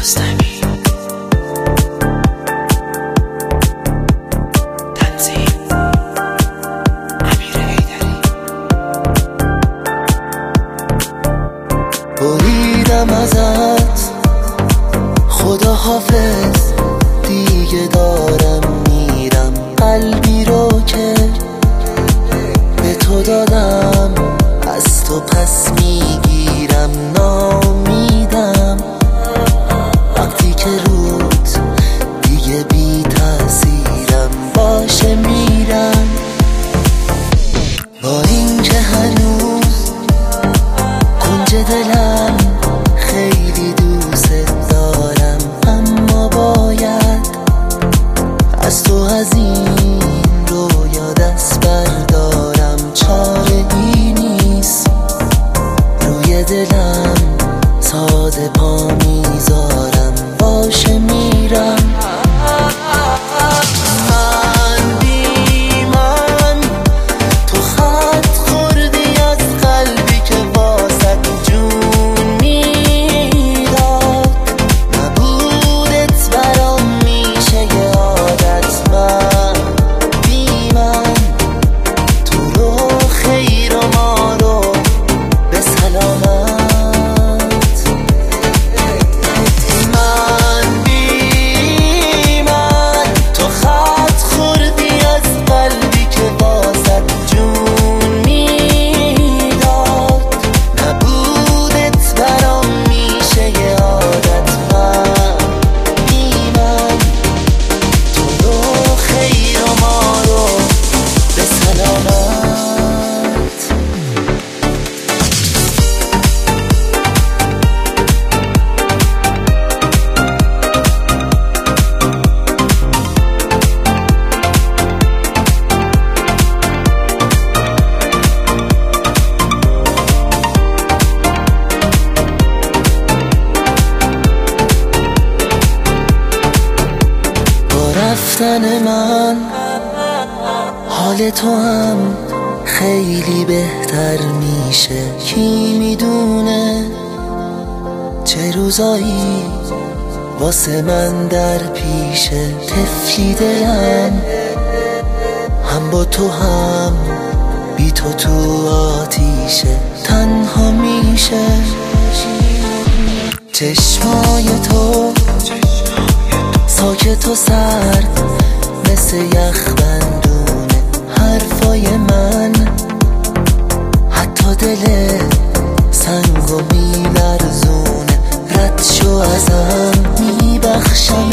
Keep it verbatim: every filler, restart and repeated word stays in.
کیارستمی تنظیم امیر حیدری. بریدم ازت خدا حافظ، دیگه دارم میرم. قلبی رو که به تو دادم از تو پس میگیرم. نامیدم وقتی که روت دیگه بی تاثیرم. باشه میرم با این که هنوز کنج دلم خیلی دوست دارم، اما باید از تو از این رویا دست بردارم. چاره ای نیست روی دلم ساده پا میذارم. باشه میرم من بی من تو خط خوردی از قلبی که واسه جون میداد. نبودت برام میشه یه عادت. من بی من تو رو خیر و ما رو به سلامت. من بی من تو خط خوردی از قلبی که واسه جون میداد. نبودت برام میشه یه عادت. من بی من تو رو خیر و ما رو به سلامت. با رفتن من حال تو هم خیلی بهتر میشه. کی میدونه چه روزایی واسه من در پیشه. طفلی دلم هم با تو هم بی تو تو آتیشه. تنها میشه چشمای تو ساکت و سرد مثل یخ بندونه. حرفای من حتی دل سنگو میلرزونه. رد شو ازم میبخشم